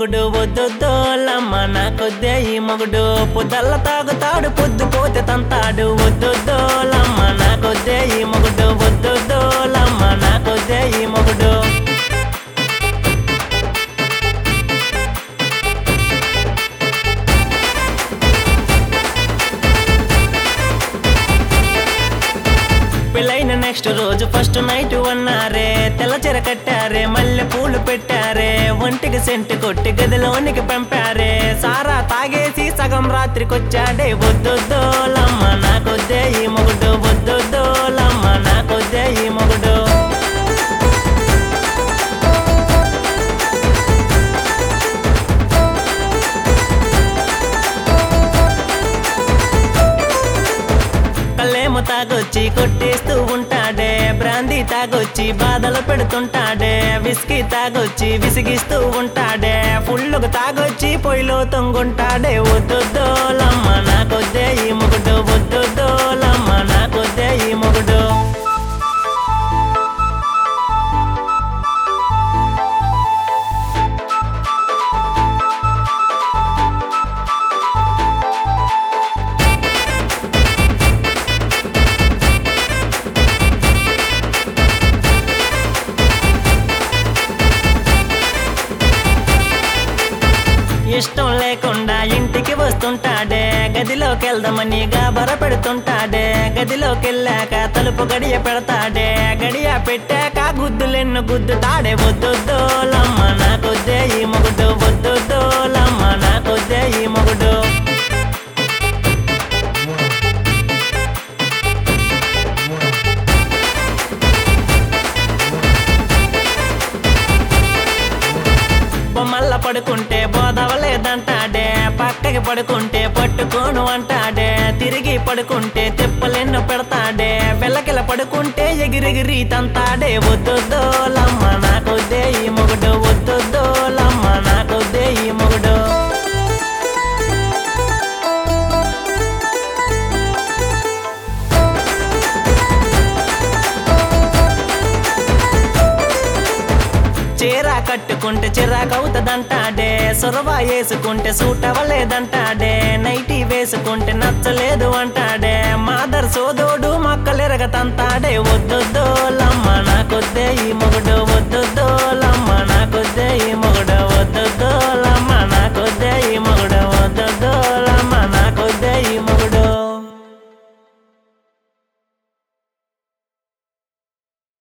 మొగుడు వద్దొద్దోలమ్మ నాకొద్దే ఈ మొగుడు పొద్దల్ల తాగుతాడు పొద్దుపోతే తంతాడు వద్దొద్దోలమ్మ నాకొద్దే ఈ మొగుడు వద్దొద్దోలమ్మ నాకొద్దే ఈ మొగుడు పెళ్ళైన నెక్స్ట్ రోజు ఫస్ట్ నైట్ అన్నారే తెల్ల చీర కట్టారే మల్లె పూలు పెట్టారే ఒంటికి సెంటు కొట్టి గదిలోనికి పంపారే సారా తాగేసి సగం రాత్రికొచ్చాడే వద్దొద్దోలమ్మ నాకొద్దే ఈ మొగుడు వద్దొద్దోలమ్మ నాకొద్దే ఈ మొగుడు కళ్ళేమో తాగొచ్చి కొట్టేస్తూ ఉంటాడే బ్రాందీ తాగొచ్చి బాధలు పెడుతుంటాడే విస్కీ తాగొచ్చి విసిగిస్తూ ఉంటాడే ఫుల్లుగా తాగొచ్చి పొయ్యిలో తొంగుంటాడే వద్దొద్దోలమ్మ నాకొద్దే ఈ మొగుడు వద్దొద్దోలమ్మ నాకొద్దే ఈ మొగుడు ఇష్టం లేకుండా ఇంటికి వస్తుంటాడే గదిలోకి వెళ్దామని గాబర పెడుతుంటాడే గదిలోకి వెళ్ళాక తలుపు గడియ పెడతాడే గడియ పెట్టాక గుద్దులెన్ను గుద్దుతాడే వద్దొద్దోలమ్మ నాకొద్దే ఈ మొగుడు వద్దొద్దోలమ్మ నాకొద్దే ఈ మొగుడు బొమ్మల్ల పడుకుంటే బోధవలేదంటాడే పక్కకి పడుకుంటే పట్టుకోను అంటాడే తిరిగి పడుకుంటే తిప్పలెన్ను పెడతాడే వెల్లకిల పడుకుంటే ఎగిరెగిరి తంతాడే వద్దొద్దోలమ్మ నాకొద్దే ఈ మొగుడు వద్దొద్దోలమ్మ నాకొద్దే ఈ మొగుడు చీర కట్టుకుంటే చిరాకవుతుందంటాడే సొరవ వేసుకుంటే సూట్ అవ్వలేదంటాడే నైటీ వేసుకుంటే నచ్చలేదు అంటాడే మాదర్ సోదోడు మక్కలెరగ తంతాడే వద్దొద్దోలమ్మ నాకొద్దే ఈ మొగుడు